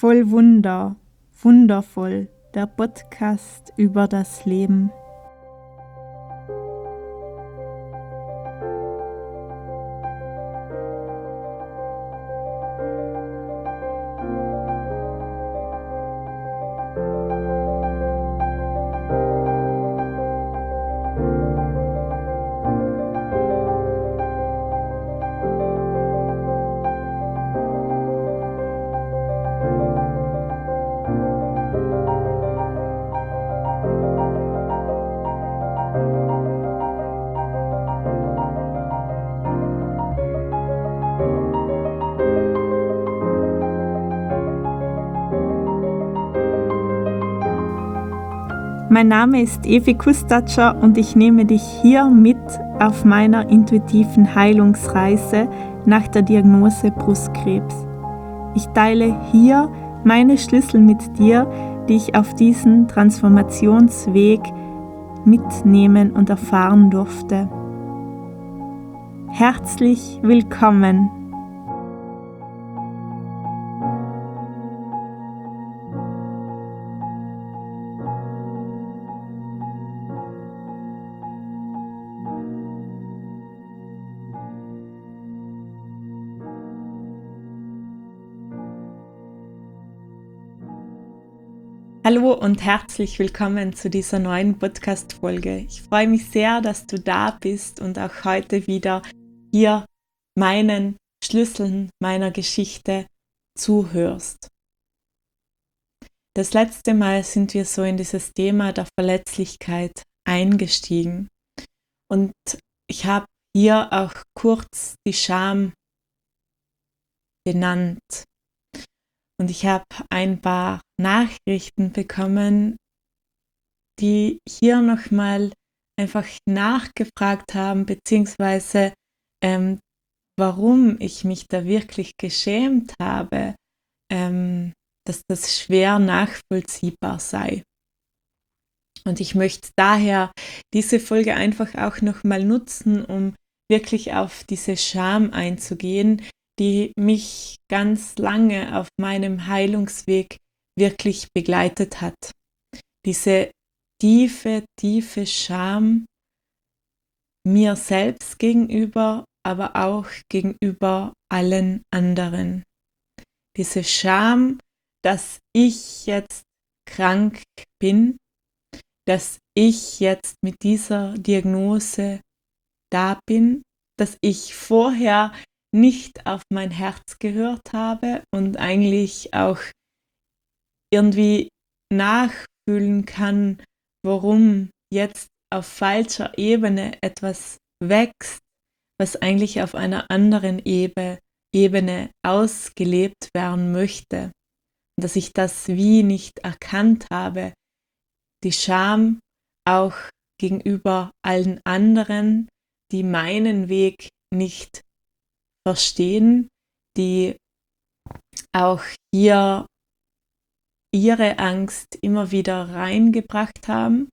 Voll Wunder, wundervoll, der Podcast über das Leben. Mein Name ist Evi Kustatscher und ich nehme dich hier mit auf meiner intuitiven Heilungsreise nach der Diagnose Brustkrebs. Ich teile hier meine Schlüssel mit dir, die ich auf diesen Transformationsweg mitnehmen und erfahren durfte. Herzlich willkommen! Hallo und herzlich willkommen zu dieser neuen Podcast-Folge. Ich freue mich sehr, dass du da bist und auch heute wieder hier meinen Schlüsseln meiner Geschichte zuhörst. Das letzte Mal sind wir so in dieses Thema der Verletzlichkeit eingestiegen und ich habe hier auch kurz die Scham benannt. Und ich habe ein paar Nachrichten bekommen, die hier nochmal einfach nachgefragt haben, beziehungsweise warum ich mich da wirklich geschämt habe, dass das schwer nachvollziehbar sei. Und ich möchte daher diese Folge einfach auch nochmal nutzen, um wirklich auf diese Scham einzugehen, die mich ganz lange auf meinem Heilungsweg wirklich begleitet hat. Diese tiefe, tiefe Scham mir selbst gegenüber, aber auch gegenüber allen anderen. Diese Scham, dass ich jetzt krank bin, dass ich jetzt mit dieser Diagnose da bin, dass ich vorher nicht auf mein Herz gehört habe und eigentlich auch irgendwie nachfühlen kann, warum jetzt auf falscher Ebene etwas wächst, was eigentlich auf einer anderen Ebene ausgelebt werden möchte. Und dass ich das wie nicht erkannt habe, die Scham auch gegenüber allen anderen, die meinen Weg nicht verstehen, die auch hier ihre Angst immer wieder reingebracht haben.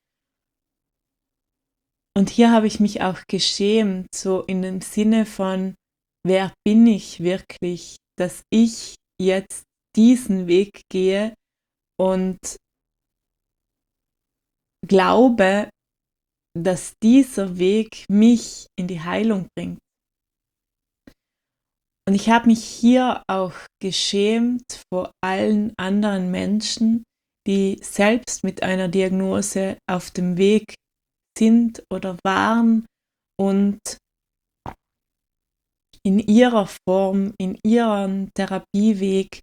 Und hier habe ich mich auch geschämt, so in dem Sinne von, wer bin ich wirklich, dass ich jetzt diesen Weg gehe und glaube, dass dieser Weg mich in die Heilung bringt. Und ich habe mich hier auch geschämt vor allen anderen Menschen, die selbst mit einer Diagnose auf dem Weg sind oder waren und in ihrer Form, in ihrem Therapieweg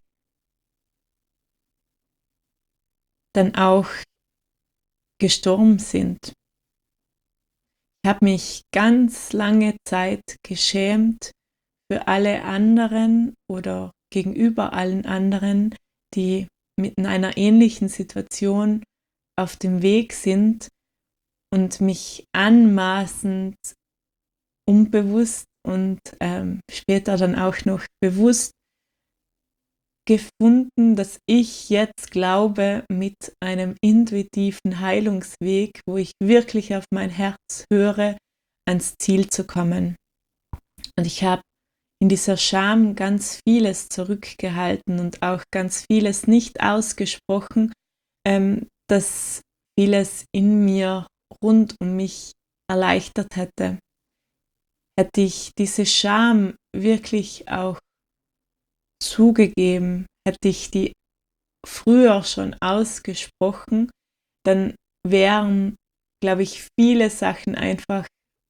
dann auch gestorben sind. Ich habe mich ganz lange Zeit geschämt für alle anderen oder gegenüber allen anderen, die mit einer ähnlichen Situation auf dem Weg sind und mich anmaßend, unbewusst und später dann auch noch bewusst gefunden, dass ich jetzt glaube, mit einem intuitiven Heilungsweg, wo ich wirklich auf mein Herz höre, ans Ziel zu kommen. Und ich habe in dieser Scham ganz vieles zurückgehalten und auch ganz vieles nicht ausgesprochen, das vieles in mir rund um mich erleichtert hätte. Hätte ich diese Scham wirklich auch zugegeben, hätte ich die früher schon ausgesprochen, dann wären, glaube ich, viele Sachen einfach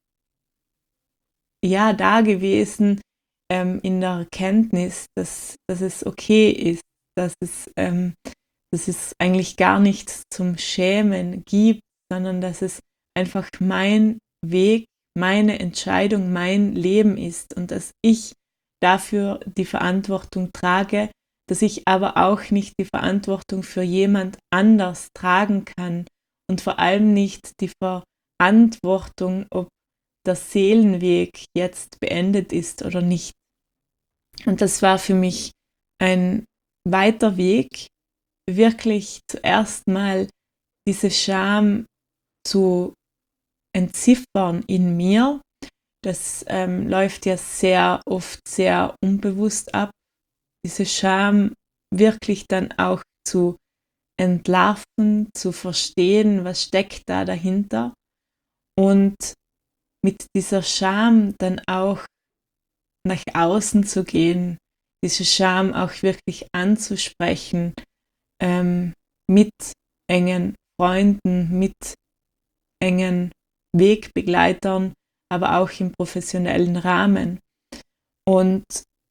da gewesen, in der Erkenntnis, dass es okay ist, dass es eigentlich gar nichts zum Schämen gibt, sondern dass es einfach mein Weg, meine Entscheidung, mein Leben ist und dass ich dafür die Verantwortung trage, dass ich aber auch nicht die Verantwortung für jemand anders tragen kann und vor allem nicht die Verantwortung, ob der Seelenweg jetzt beendet ist oder nicht. Und das war für mich ein weiter Weg, wirklich zuerst mal diese Scham zu entziffern in mir. Das läuft ja sehr oft sehr unbewusst ab. Diese Scham wirklich dann auch zu entlarven, zu verstehen, was steckt da dahinter und mit dieser Scham dann auch nach außen zu gehen, diese Scham auch wirklich anzusprechen, mit engen Freunden, mit engen Wegbegleitern, aber auch im professionellen Rahmen. Und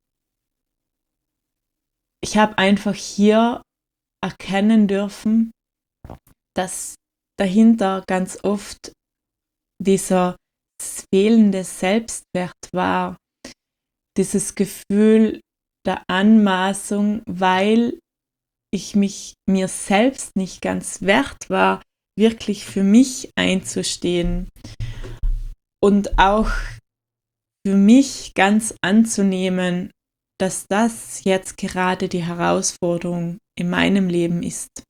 ich habe einfach hier erkennen dürfen, dass dahinter ganz oft dieser fehlende Selbstwert war, dieses Gefühl der Anmaßung, weil ich mir selbst nicht ganz wert war, wirklich für mich einzustehen und auch für mich ganz anzunehmen, dass das jetzt gerade die Herausforderung in meinem Leben ist.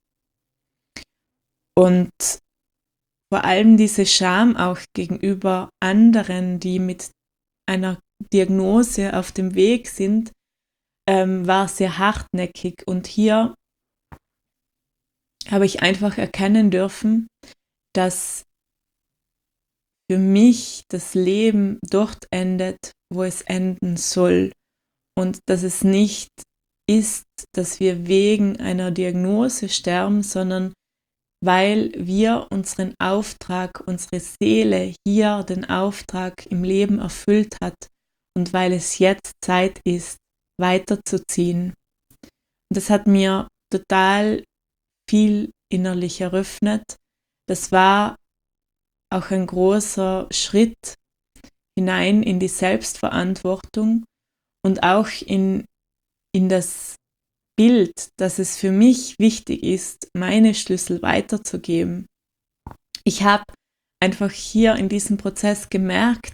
Und vor allem diese Scham auch gegenüber anderen, die mit einer Diagnose auf dem Weg sind, war sehr hartnäckig. Und hier habe ich einfach erkennen dürfen, dass für mich das Leben dort endet, wo es enden soll. Und dass es nicht ist, dass wir wegen einer Diagnose sterben, sondern weil wir unseren Auftrag, unsere Seele hier den Auftrag im Leben erfüllt hat und weil es jetzt Zeit ist, weiterzuziehen. Und das hat mir total viel innerlich eröffnet. Das war auch ein großer Schritt hinein in die Selbstverantwortung und auch in das Bild, dass es für mich wichtig ist, meine Schlüssel weiterzugeben. Ich habe einfach hier in diesem Prozess gemerkt,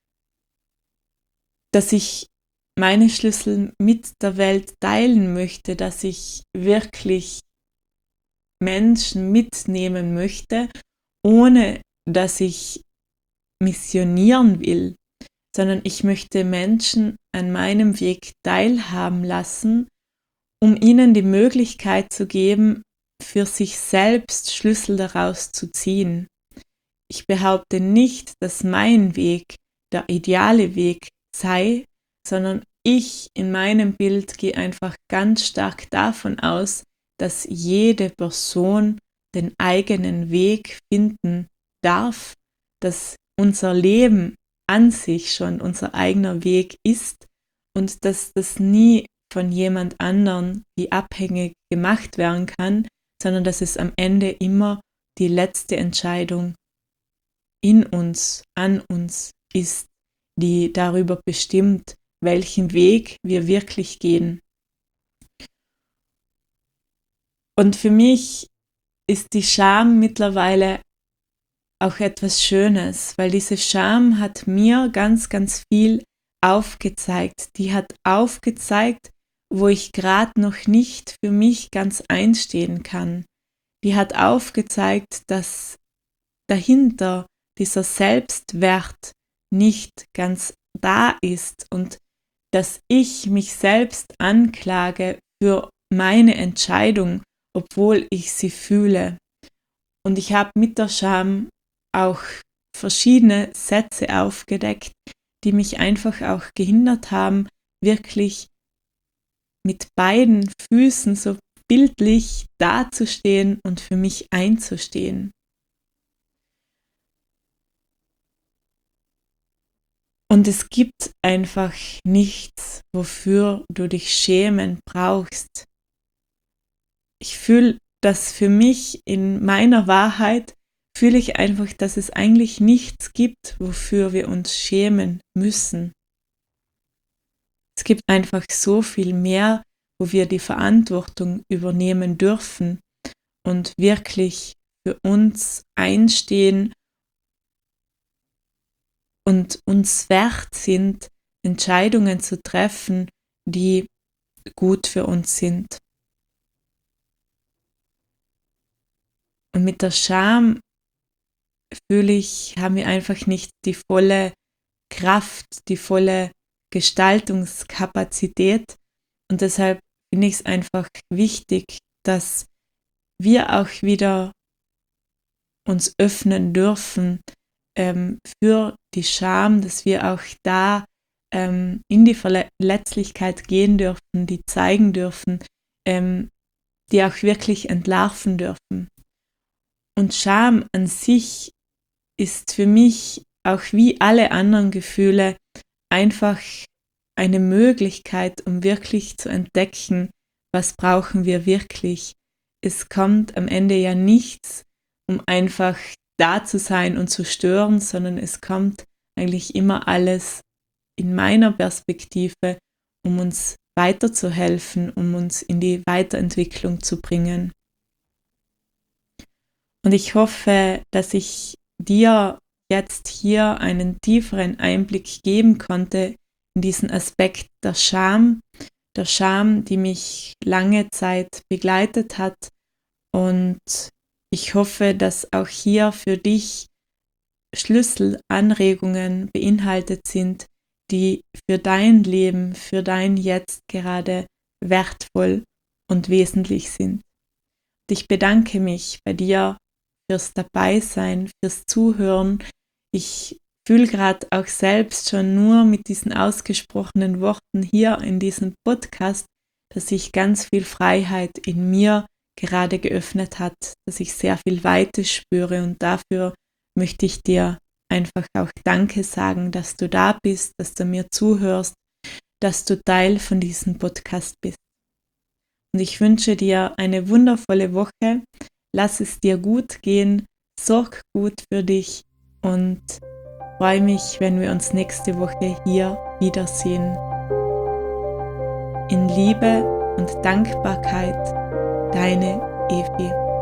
dass ich meine Schlüssel mit der Welt teilen möchte, dass ich wirklich Menschen mitnehmen möchte, ohne dass ich missionieren will, sondern ich möchte Menschen an meinem Weg teilhaben lassen, um ihnen die Möglichkeit zu geben, für sich selbst Schlüssel daraus zu ziehen. Ich behaupte nicht, dass mein Weg der ideale Weg sei, sondern ich in meinem Bild gehe einfach ganz stark davon aus, dass jede Person den eigenen Weg finden darf, dass unser Leben an sich schon unser eigener Weg ist und dass das nie von jemand anderen, die abhängig gemacht werden kann, sondern dass es am Ende immer die letzte Entscheidung in uns, an uns ist, die darüber bestimmt, welchen Weg wir wirklich gehen. Und für mich ist die Scham mittlerweile auch etwas Schönes, weil diese Scham hat mir ganz, ganz viel aufgezeigt. Die hat aufgezeigt, wo ich gerade noch nicht für mich ganz einstehen kann. Die hat aufgezeigt, dass dahinter dieser Selbstwert nicht ganz da ist und dass ich mich selbst anklage für meine Entscheidung, obwohl ich sie fühle. Und ich habe mit der Scham auch verschiedene Sätze aufgedeckt, die mich einfach auch gehindert haben, wirklich mit beiden Füßen so bildlich dazustehen und für mich einzustehen. Und es gibt einfach nichts, wofür du dich schämen brauchst. Ich fühle das für mich in meiner Wahrheit, fühle ich einfach, dass es eigentlich nichts gibt, wofür wir uns schämen müssen. Es gibt einfach so viel mehr, wo wir die Verantwortung übernehmen dürfen und wirklich für uns einstehen und uns wert sind, Entscheidungen zu treffen, die gut für uns sind. Und mit der Scham fühle ich, haben wir einfach nicht die volle Kraft, die volle Gestaltungskapazität. Und deshalb finde ich es einfach wichtig, dass wir auch wieder uns öffnen dürfen für die Scham, dass wir auch da in die Verletzlichkeit gehen dürfen, die zeigen dürfen, die auch wirklich entlarven dürfen. Und Scham an sich ist für mich auch wie alle anderen Gefühle einfach eine Möglichkeit, um wirklich zu entdecken, was brauchen wir wirklich. Es kommt am Ende ja nichts, um einfach da zu sein und zu stören, sondern es kommt eigentlich immer alles in meiner Perspektive, um uns weiterzuhelfen, um uns in die Weiterentwicklung zu bringen. Und ich hoffe, dass ich dir jetzt hier einen tieferen Einblick geben konnte in diesen Aspekt der Scham, die mich lange Zeit begleitet hat. Und ich hoffe, dass auch hier für dich Schlüsselanregungen beinhaltet sind, die für dein Leben, für dein Jetzt gerade wertvoll und wesentlich sind. Und ich bedanke mich bei dir fürs Dabeisein, fürs Zuhören. Ich fühle gerade auch selbst schon nur mit diesen ausgesprochenen Worten hier in diesem Podcast, dass sich ganz viel Freiheit in mir gerade geöffnet hat, dass ich sehr viel Weite spüre, und dafür möchte ich dir einfach auch Danke sagen, dass du da bist, dass du mir zuhörst, dass du Teil von diesem Podcast bist. Und ich wünsche dir eine wundervolle Woche. Lass es dir gut gehen, sorg gut für dich und freue mich, wenn wir uns nächste Woche hier wiedersehen. In Liebe und Dankbarkeit, deine Evi.